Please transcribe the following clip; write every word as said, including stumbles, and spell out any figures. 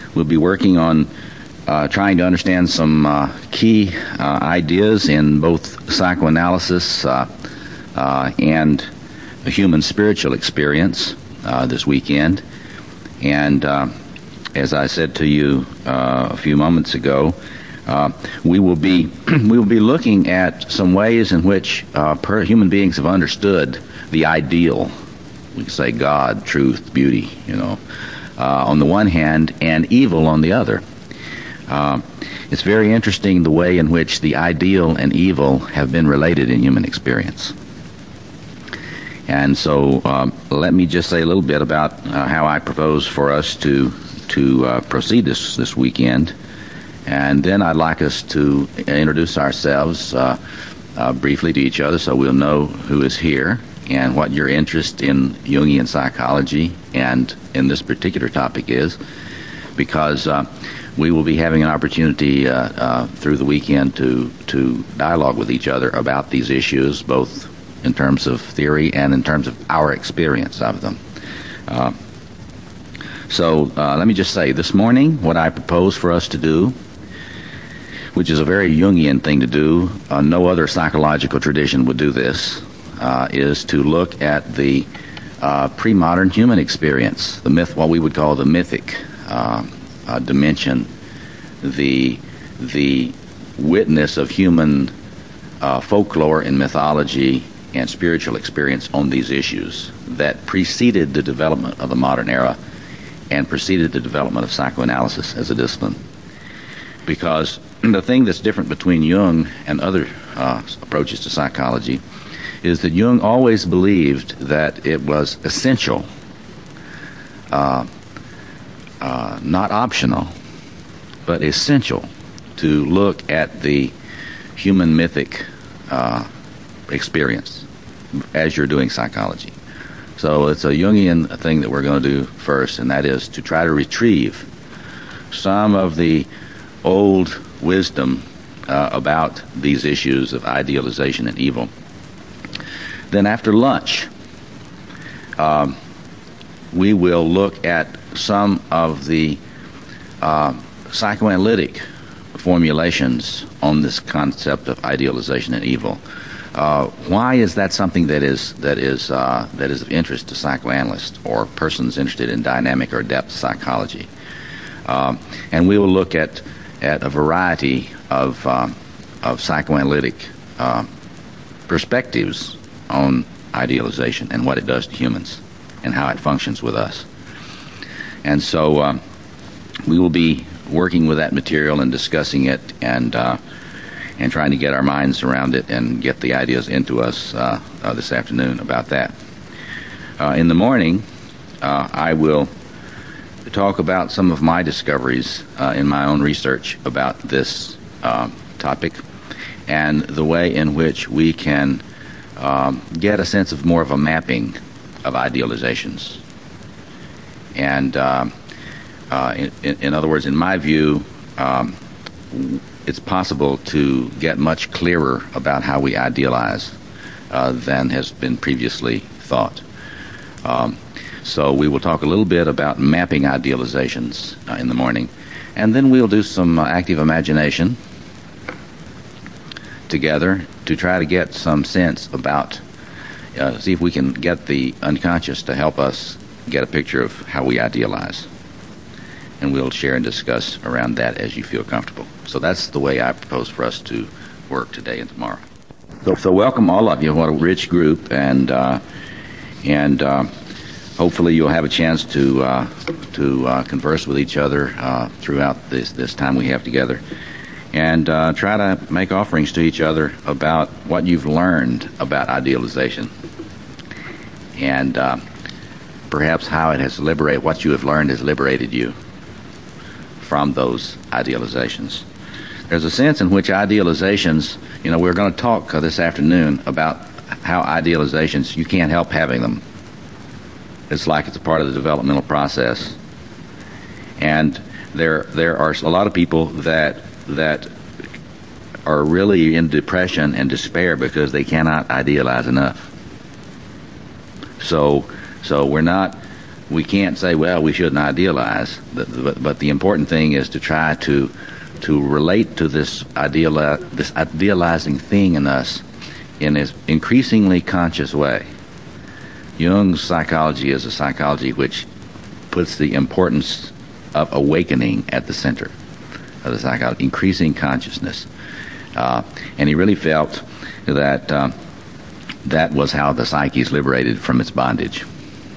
we'll be working on uh, trying to understand some uh, key uh, ideas in both psychoanalysis uh, uh, and the human spiritual experience uh, this weekend. And uh, as I said to you uh, a few moments ago, uh, we will be we will be looking at some ways in which uh, per human beings have understood the ideal. We can say God, truth, beauty, you know, uh, on the one hand, and evil on the other. Uh, it's very interesting the way in which the ideal and evil have been related in human experience. And so um, let me just say a little bit about uh, how I propose for us to to uh, proceed this, this weekend. And then I'd like us to introduce ourselves uh, uh, briefly to each other so we'll know who is here and what your interest in Jungian psychology and in this particular topic is, because uh, we will be having an opportunity uh, uh, through the weekend to, to dialogue with each other about these issues, both in terms of theory and in terms of our experience of them. Uh, so uh, let me just say, this morning, what I propose for us to do, which is a very Jungian thing to do, uh, no other psychological tradition would do this, uh, is to look at the uh, pre-modern human experience, the myth, what we would call the mythic uh, uh, dimension, the the witness of human uh, folklore and mythology and spiritual experience on these issues that preceded the development of the modern era and preceded the development of psychoanalysis as a discipline. Because the thing that's different between Jung and other uh, approaches to psychology is that Jung always believed that it was essential, uh, uh, not optional, but essential to look at the human mythic uh, experience as you're doing psychology. So it's a Jungian thing that we're going to do first, and that is to try to retrieve some of the old wisdom uh, about these issues of idealization and evil. Then after lunch, um, we will look at some of the uh, psychoanalytic formulations on this concept of idealization and evil. Uh, why is that something that is that is uh, that is of interest to psychoanalysts or persons interested in dynamic or depth psychology? Um, and we will look at at a variety of um, of psychoanalytic uh, perspectives on idealization and what it does to humans and how it functions with us. And so um, we will be working with that material and discussing it and. Uh, and trying to get our minds around it and get the ideas into us uh, uh, this afternoon about that. Uh, in the morning, uh, I will talk about some of my discoveries uh, in my own research about this uh, topic and the way in which we can um, get a sense of more of a mapping of idealizations. And uh, uh, in, in other words, in my view, um, it's possible to get much clearer about how we idealize uh, than has been previously thought. Um, so we will talk a little bit about mapping idealizations uh, in the morning, and then we'll do some uh, active imagination together to try to get some sense about, uh, see if we can get the unconscious to help us get a picture of how we idealize. And we'll share and discuss around that as you feel comfortable. So that's the way I propose for us to work today and tomorrow. So, so welcome all of you. What a rich group, and uh, and uh, hopefully you'll have a chance to uh, to uh, converse with each other uh, throughout this this time we have together, and uh, try to make offerings to each other about what you've learned about idealization, and uh, perhaps how it has liberated what you have learned has liberated you from those idealizations. There's a sense in which idealizations, you know, we're going to talk uh, this afternoon about how idealizations, you can't help having them. It's like it's a part of the developmental process. And there there are a lot of people that that are really in depression and despair because they cannot idealize enough. So so we're not we can't say, well, we shouldn't idealize, but, but the important thing is to try to to relate to this ideal this idealizing thing in us in an increasingly conscious way. Jung's psychology is a psychology which puts the importance of awakening at the center of the psychology, increasing consciousness. Uh, and he really felt that uh, that was how the psyche is liberated from its bondage.